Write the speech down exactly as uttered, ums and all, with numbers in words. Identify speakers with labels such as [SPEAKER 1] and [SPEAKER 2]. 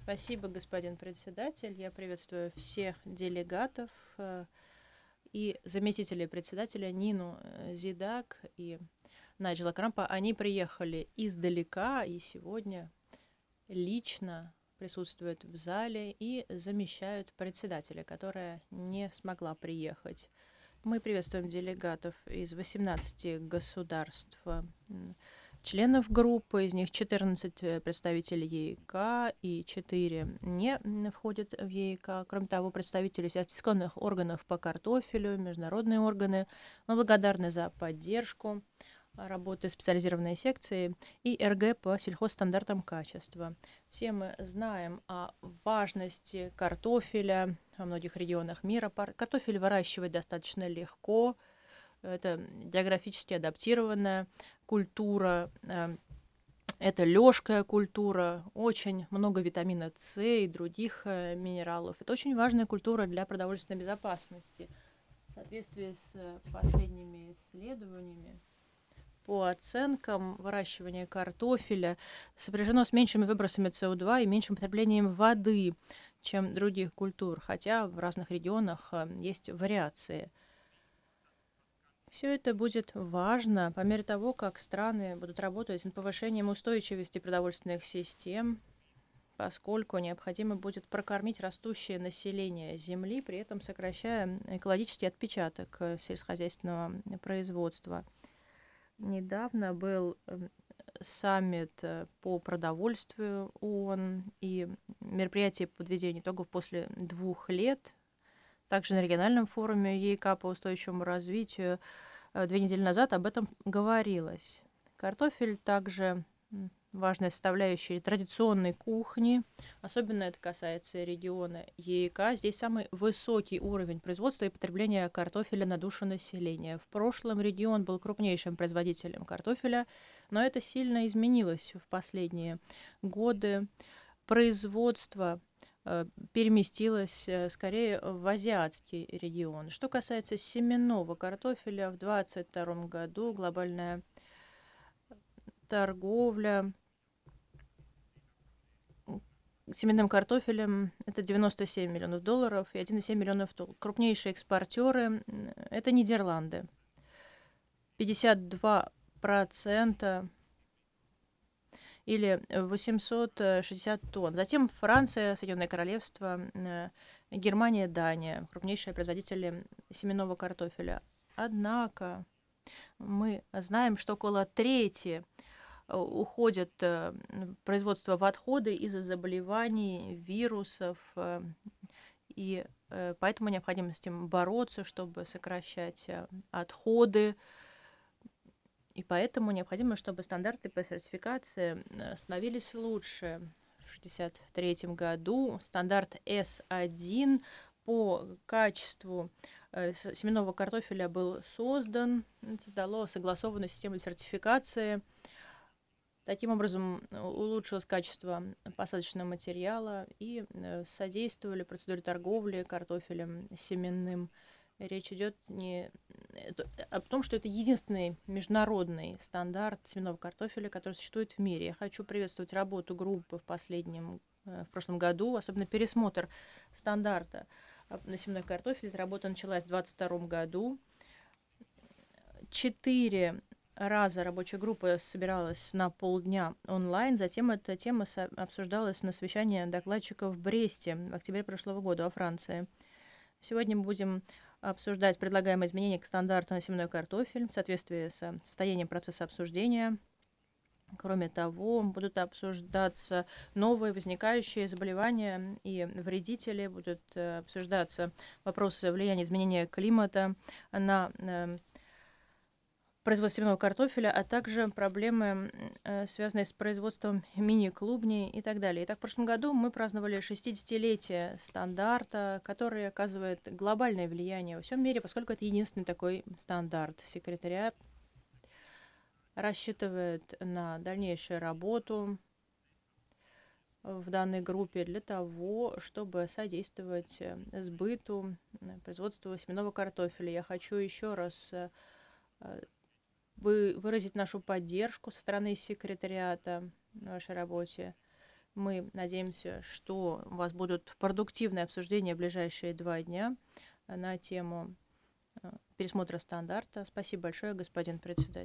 [SPEAKER 1] Спасибо, господин председатель. Я приветствую всех делегатов э, и заместителей председателя Нину э, Зидак и Найджела Крампа. Они приехали издалека и сегодня лично присутствуют в зале и замещают председателя, которая не смогла приехать. Мы приветствуем делегатов из восемнадцати государств, м, членов группы, из них четырнадцать э, представителей ЕИК и четыре не м, входят в ЕИК. Кроме того, представители сертификационных органов по картофелю, международные органы. Мы благодарны за поддержку работы специализированной секции и РГ по сельхозстандартам качества. Все мы знаем о важности картофеля во многих регионах мира. Картофель выращивать достаточно легко. Это географически адаптированная культура. э, Это лёжкая культура, очень много витамина С и других э, минералов. Это очень важная культура для продовольственной безопасности. В соответствии с э, последними исследованиями, по оценкам, выращивание картофеля сопряжено с меньшими выбросами СО2 и меньшим потреблением воды, чем других культур, хотя в разных регионах э, есть вариации. Все это будет важно по мере того, как страны будут работать над повышением устойчивости продовольственных систем, поскольку необходимо будет прокормить растущее население Земли, при этом сокращая экологический отпечаток э, сельскохозяйственного производства. Недавно был эм, саммит э, по продовольствию ООН и мероприятие подведения итогов после двух лет. Также на региональном форуме ЕИК по устойчивому развитию э, две недели назад об этом говорилось. Картофель также м, важная составляющая традиционной кухни. Особенно это касается региона ЕИК. Здесь самый высокий уровень производства и потребления картофеля на душу населения. В прошлом регион был крупнейшим производителем картофеля, но это сильно изменилось в последние годы. Производство э, переместилось э, скорее в азиатский регион. Что касается семенного картофеля, в две тысячи двадцать втором году глобальная торговля семенным картофелем — это девяносто семь миллионов долларов и один и семь миллионов долларов. Крупнейшие экспортеры — это Нидерланды. пятьдесят два процента или восемьсот шестьдесят тонн. Затем Франция, Соединенное Королевство, э, Германия, Дания — крупнейшие производители семенного картофеля. Однако мы знаем, что около трети э, уходит э, производство в отходы из-за заболеваний, вирусов, э, и э, поэтому необходимо с этим бороться, чтобы сокращать э, отходы. И поэтому необходимо, чтобы стандарты по сертификации э, становились лучше. В шестьдесят третьем году стандарт эс один по качеству э, с- семенного картофеля был создан. Это создало согласованную систему сертификации. Таким образом, э, улучшилось качество посадочного материала и э, содействовали процедуре торговли картофелем семенным. Речь идет не это- о том, что это единственный международный стандарт семенного картофеля, который существует в мире. Я хочу приветствовать работу группы в последнем, э, в прошлом году, особенно пересмотр стандарта э, на семенной картофель. Эта работа началась в две тысячи двадцать втором году. Четыре раза рабочая группа собиралась на полдня онлайн, затем эта тема со- обсуждалась на совещании докладчиков в Бресте в октябре прошлого года во Франции. Сегодня мы будем обсуждать предлагаемые изменения к стандарту на семенной картофель в соответствии с состоянием процесса обсуждения. Кроме того, будут обсуждаться новые возникающие заболевания и вредители, будут э, обсуждаться вопросы влияния изменения климата на э, производство семенного картофеля, а также проблемы, э, связанные с производством мини-клубней и так далее. Итак, в прошлом году мы праздновали шестидесятилетие стандарта, который оказывает глобальное влияние во всем мире, поскольку это единственный такой стандарт. Секретариат рассчитывает на дальнейшую работу в данной группе для того, чтобы содействовать э, сбыту, э, производству семенного картофеля. Я хочу еще раз э, вы выразить нашу поддержку со стороны секретариата в вашей работе. Мы надеемся, что у вас будут продуктивные обсуждения в ближайшие два дня на тему э, пересмотра стандарта. Спасибо большое, господин председатель.